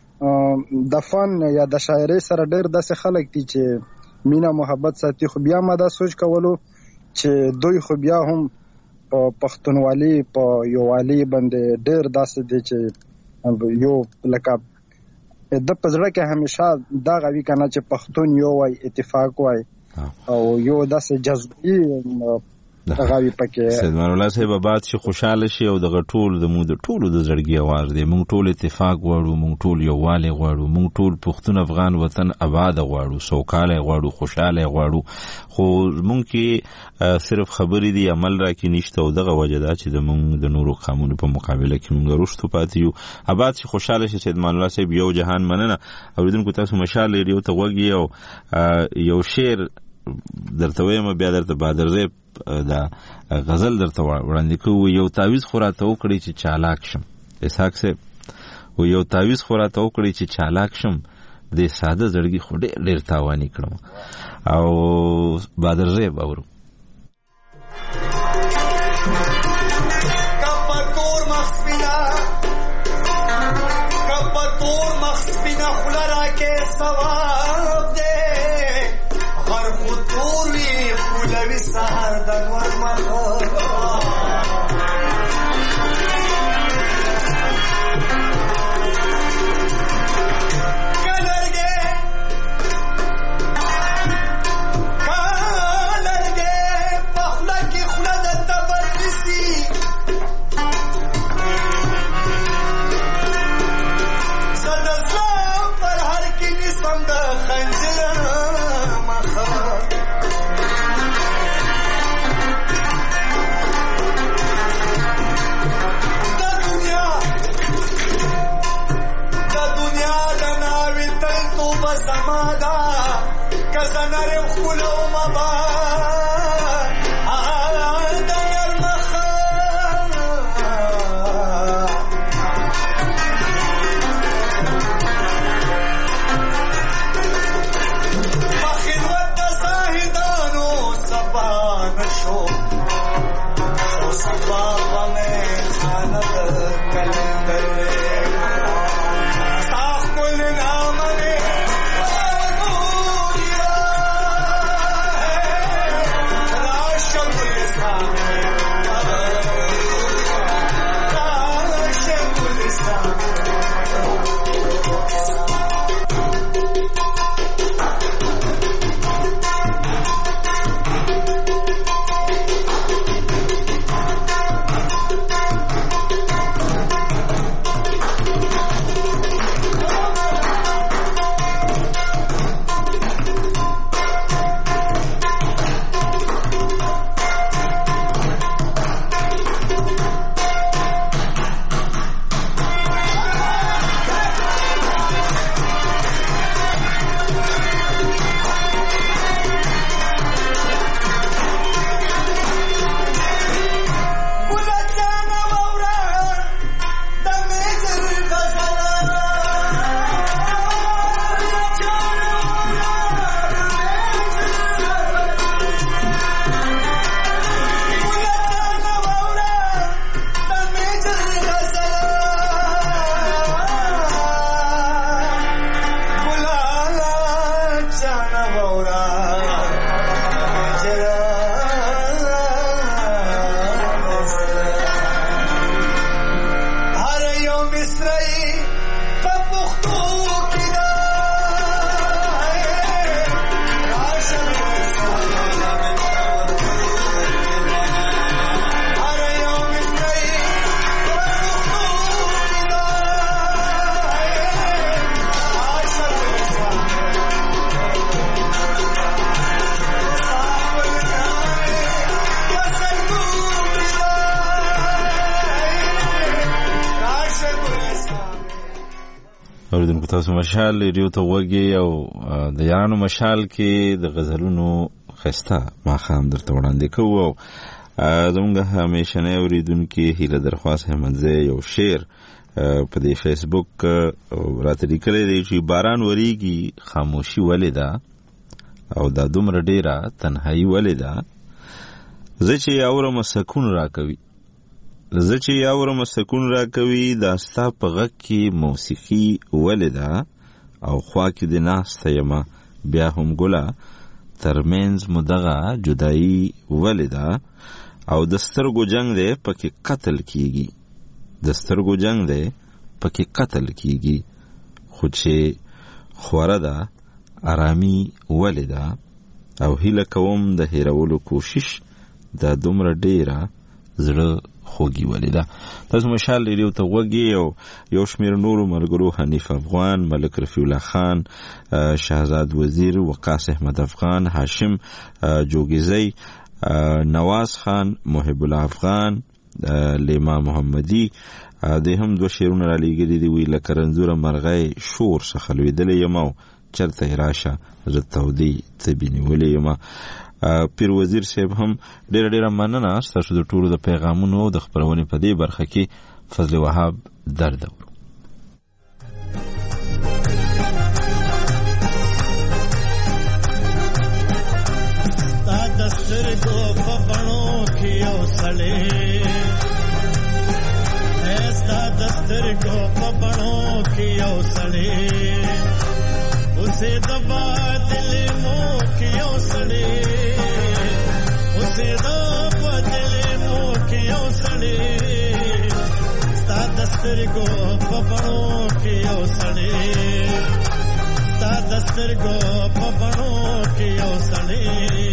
S18: د فن یا د شاعري سره ډېر داسې خلک دي چې مینا محبت ساتي خو بیا ما دا سوچ کولو چې دوی خو بیا هم په پښتونولي په یووالي باندې ډېر داسې دي چې یو لکه د پزړه کې همیشه دا غوي کنه چې پښتون یو وای اتفاق وای او یو داسې جذبي غوي پکې
S1: سیدمان الله صاحب بعد چې خوشاله شي او د غټول د مو د ټولو د زړګي आवाज دی مونږ ټول اتفاق غواړو مونږ ټول یووالی غواړو مونږ ټول پښتون افغان وطن آباد غواړو سوکاله غواړو خوشاله غواړو خو مونږ کې صرف خبرې دي عمل را کې نشته او دغه وجه دا چې د مونږ د نورو قانونو په مقابله کې مونږ رښتو پاتې یو آباد چې خوشاله شي سیدمان الله صاحب یو جهان مننه اوریدونکو تاسو مشال ریډیو ته وګورئ او یو شعر درته وایم بیا درته بادر زیب دا غزل درته وړاندې کوو یو تعویض خوراته وکړي چې چالاک شم اسحاق صاحب و یو تعویض خوراته وکړي چې چالاک شم د ساده زړګي خو ډېر ډېر تاواني کړم او بادر زیب اورو
S12: کپتور مخسپینا کپتور مخسپینا خلرا کې ثواب دے هر خطور وی خلوی سهر د نور مخه
S1: اوریدونکو تاسو مشال ریډیو ته وګورئ او د یارانو مشال کې د غزلونو خسته ما خام درته وړاندې کوو. زموږ همیشنه اوریدونکو هیله درخواست همنځه یو شعر په دې فیسبوک راته لیکلی دی چې باران وریږي خاموشي ولې ده او دا دومره ډیره تنهایی ولې ده، زه چې اورم سکون راکوي زه چې اورم سکون راکوي دا ستا په غږ کې موسیقي ولې ده او خوا کې د ناسته یمه بیا هم ګله ترمنځ مو دغه جدایي ولې ده او د سترګو جنگ دی پکې قتل کیږي د سترګو جنگ دی پکې قتل کیږي خو چې خوره ده آرامي ولې ده او هیله کوم د هیرولو کوشش دا دومره ډیره زړه خوږی ولې ده. تاسو مشال ریډیو ته وګورئ او یو شمیر نورو ملګرو حنیف افغان، ملک رفیع الله خان، شهزاد وزیر، وقاص احمد افغان، هاشم جوگیزی، نواز خان، محب الله افغان، لیما محمدی د هم دو شیرونه را لیږلي دي. وی لکه رنځوره مرغۍ شور څخه لوېدلی یم او چرته راشه زه تودې تبې نیولې یم. پیر وزیر صاحب هم ډیره ډیره مننه ستاسو د ټولو د پیغامونو او د خپرونې په دې برخه کې فضل وهاب درد ورو.
S14: تا دسترګو په بڼو کې یو سړی ستا دسترګو په بڼو کې یو سړی اوسې د باطلې مو کې یو سړی اوسې د باطلې مو کې یو سړی ستا دسترګو په بڼو کې یو سړی ستا دسترګو په بڼو کې یو سړی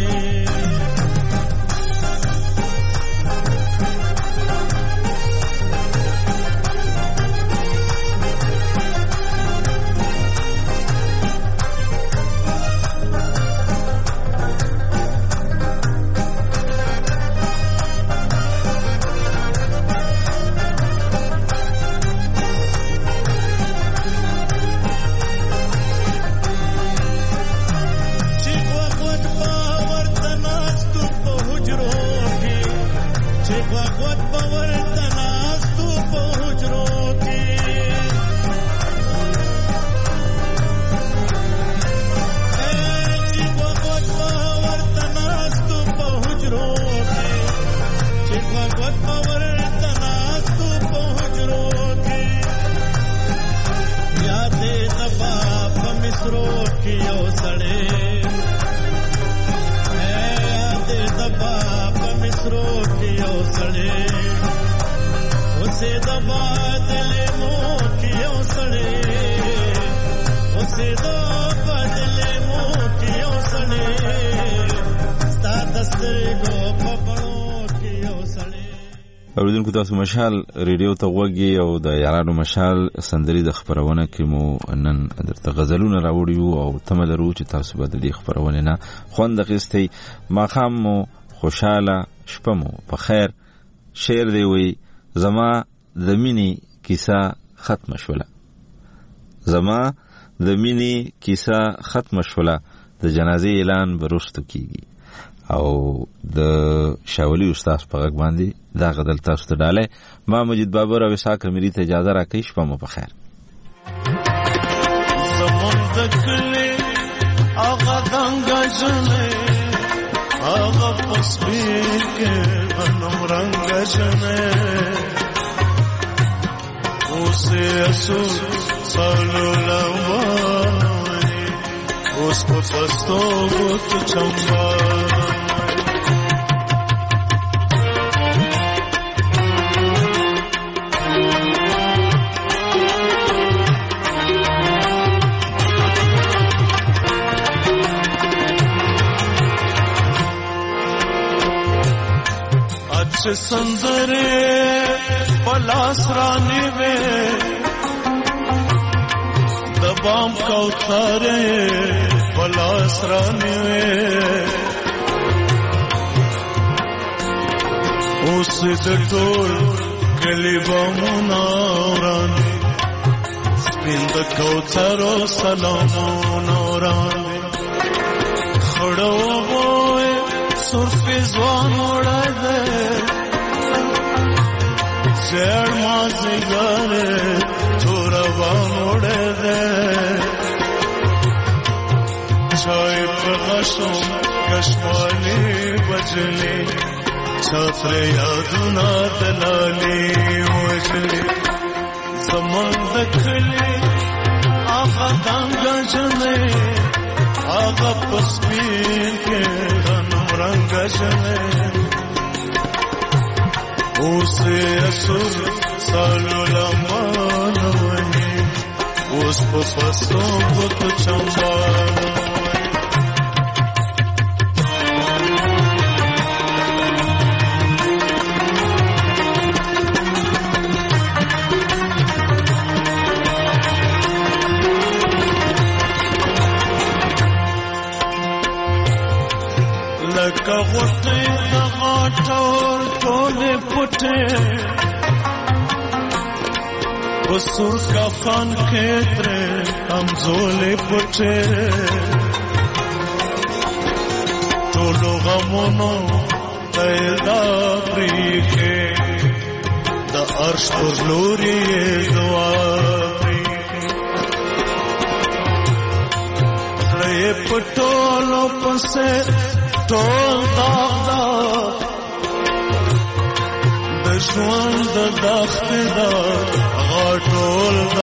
S1: اوریدونکو تاسو مشال ریډیو ته وګورئ او د یارانو مشال سندري د خبرونه کې مو نن درته غزلونه راوړیو او تمه لرو چې تاسو به د دې خبرونه نه خوند اخیستئ. ماښام مو خوشاله، شپه مو په خیر. شعر دی وی زما د مینې کیسه ختمه شوله زما د مینې کیسه ختمه شوله د جنازې اعلان به وروستو کیږي او د شاولی استاد په غږ باندې دا غدل تاسو ته ډاله. ما مجید بابر او اسحاق امری ته اجازه راکړئ. شپه مو په خیر.
S14: زمون دکلي هغه دنګ جنې هغه تصویر کې غنم رنگ جنې اوسه اسو سالو لواني اوس په پستو غوت چمبا سندره پلاس رانی وے دبام کوثرے پلاس رانی وے اس د ټول کلی بامونا ورانی سپین د کوثرو سلامونا ورانی خړو وای سرف ځوان وړه زړ ما زګره تور وان وړه چای په غشم کشمالي بجلي छात्र यादुना दलाली वजले zaman दखले आगा दांगा जने आगा पस्मीर के रंग रंग जने उसे असुर सालो लमान वही उस पसों बुत चंबाना لکه غوټې د غاټور ټولې پټې په سور کفن کې ترې همزولې پټې ټولو غمونو ته یې دا پرېښې د عرش پر لوري یې دعا پرېښې زړه یې په ټولو پسې ټول داغ داغ د ژوند د دښتې دا غاټول